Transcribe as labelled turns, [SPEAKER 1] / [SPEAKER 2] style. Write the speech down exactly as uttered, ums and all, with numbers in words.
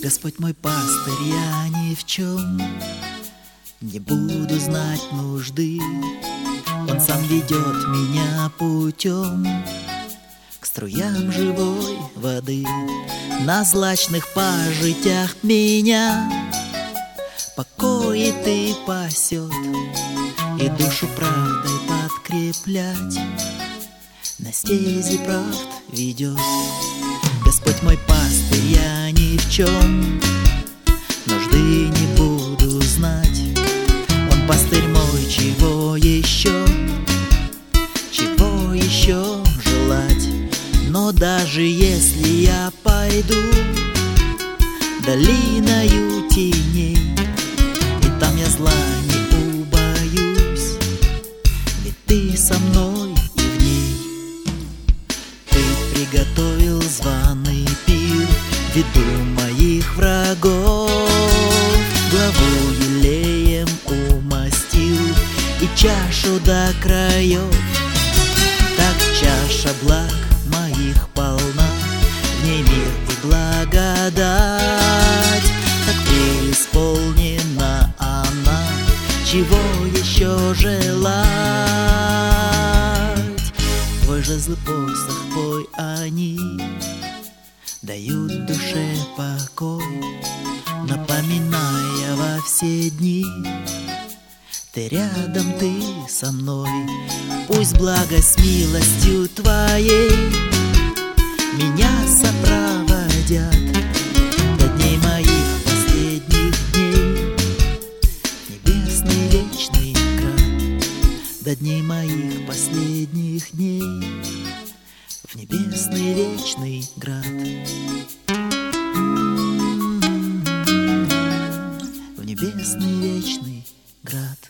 [SPEAKER 1] Господь мой пастырь, я ни в чем не буду знать нужды. Он сам ведет меня путем к струям живой воды. На злачных пажитях меня покоит и пасет, и душу правдой подкреплять на стези правд ведет. Господь мой пастырь, я ни в чем нужды не буду знать. Он пастырь мой, чего еще, чего еще желать? Но даже если я пойду долиною теней, и там я зла не убоюсь, ведь ты со мной и в ней. Ты приготовил званый пир в виду моих врагов, главу елеем умастил и чашу до краев. Так чаша благ моих полна, в ней мир и благодать. Так преисполнена она, чего еще желать? Твой жезл посох, твой они дают душе покой, напоминая во все дни: ты рядом, ты со мной. Пусть благо с милостью твоей меня сопроводят до дней моих последних дней, небесный вечный град. До дней моих последних дней в небесный вечный град. В небесный вечный град.